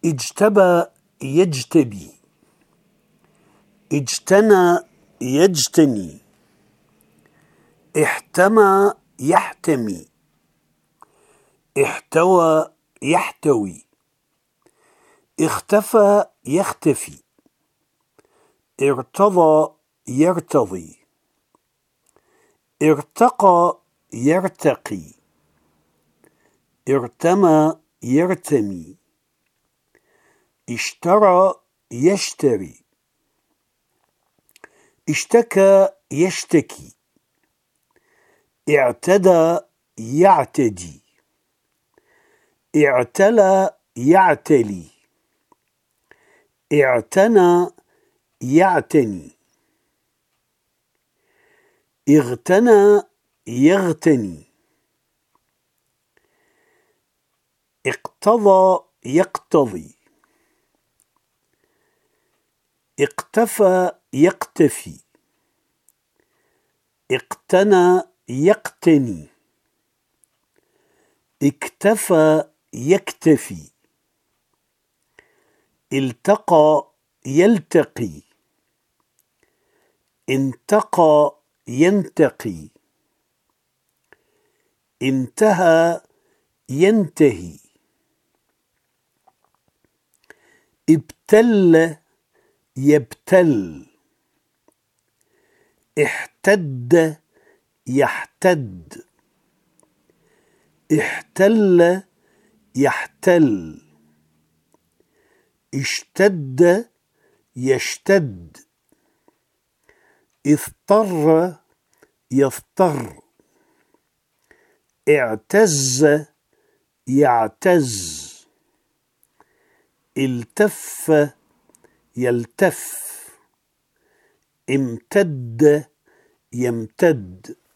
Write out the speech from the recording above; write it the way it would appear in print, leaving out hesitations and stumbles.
اجتبى يجتبي، اجتنى يجتني، احتمى يحتمي، احتوى يحتوي، اختفى يختفي، ارتضى يرتضي، ارتقى يرتقي، ارتمى يرتمي، اشترى يشتري، اشتكى يشتكي، اعتدى يعتدي، اعتلى يعتلي، اعتنى يعتني، اغتنى يغتني، اقتضى يقتضي، اقتفى يقتفي، اقتنى يقتني، اكتفى يكتفي، التقى يلتقي، انتقى ينتقي، انتهى ينتهي، ابتل يبتل، احتد يحتد، احتل يحتل، اشتد يشتد، اضطر يضطر، اعتز يعتز، التف يلتف، امتد يمتد.